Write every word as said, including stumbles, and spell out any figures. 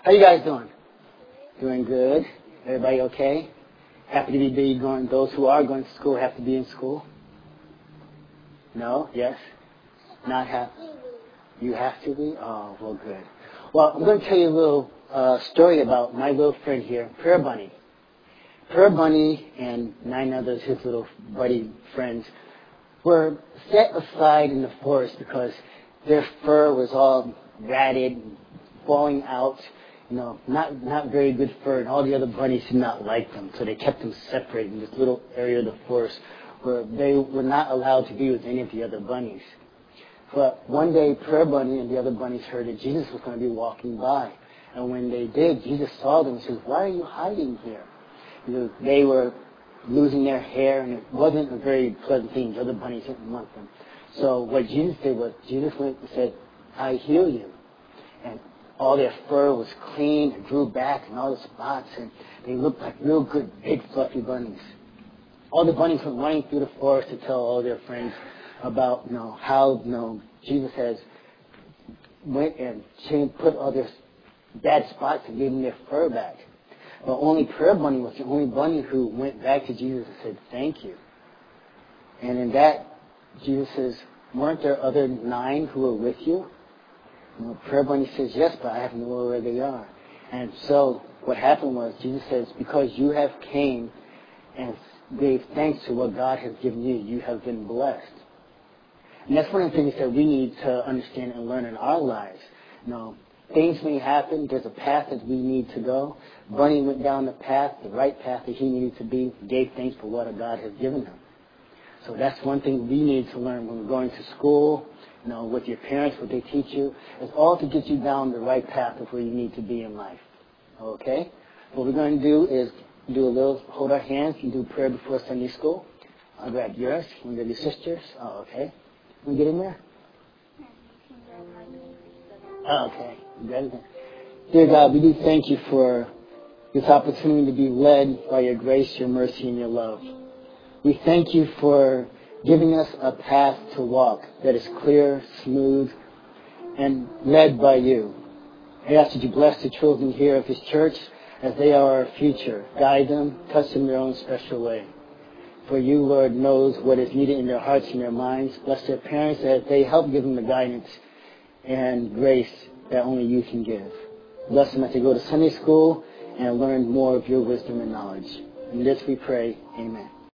How you guys doing? Doing good. Everybody okay? Happy to be, be going. Those who are going to school have to be in school. No? Yes? Not have. You have to be? Oh, well, good. Well, I'm going to tell you a little uh, story about my little friend here, Prayer Bunny. Prayer Bunny and nine others, his little buddy friends, were set aside in the forest because their fur was all ratted, falling out, you know, not not very good fur, and all the other bunnies did not like them, so they kept them separate in this little area of the forest where they were not allowed to be with any of the other bunnies. But one day, Prayer Bunny and the other bunnies heard that Jesus was going to be walking by, and when they did, Jesus saw them and said, "Why are you hiding here?" Because they were losing their hair, and it wasn't a very pleasant thing. The other bunnies didn't want them. So what Jesus did was, Jesus went and said, "I heal you." And all their fur was clean and grew back and all the spots, and they looked like real good, big, fluffy bunnies. All the bunnies went running through the forest to tell all their friends about, you know, how, you know, Jesus has went and changed, put all their bad spots and gave them their fur back. But only Prayer Bunny was the only bunny who went back to Jesus and said, "Thank you." And in that, Jesus says, "Weren't there other nine who were with you?" You know, Prayer Bunny says, "Yes, but I have no idea where they are." And so what happened was, Jesus says, "Because you have came and gave thanks to what God has given you, you have been blessed." And that's one of the things that we need to understand and learn in our lives. You know, things may happen. There's a path that we need to go. Bunny went down the path, the right path that he needed to be, gave thanks for what God has given him. So that's one thing we need to learn when we're going to school, you know, with your parents, what they teach you. It's all to get you down the right path of where you need to be in life. Okay? What we're going to do is do a little, hold our hands and do prayer before Sunday school. I'll grab yours. I'll grab your sister's. Oh, okay. Can we get in there? Oh, okay. Good. Dear God, we do thank you for this opportunity to be led by your grace, your mercy, and your love. We thank you for giving us a path to walk that is clear, smooth, and led by you. I ask that you bless the children here of this church as they are our future. Guide them, touch them in their own special way. For you, Lord, knows what is needed in their hearts and their minds. Bless their parents as they help give them the guidance and grace that only you can give. Bless them as they go to Sunday school and learn more of your wisdom and knowledge. In this we pray, amen.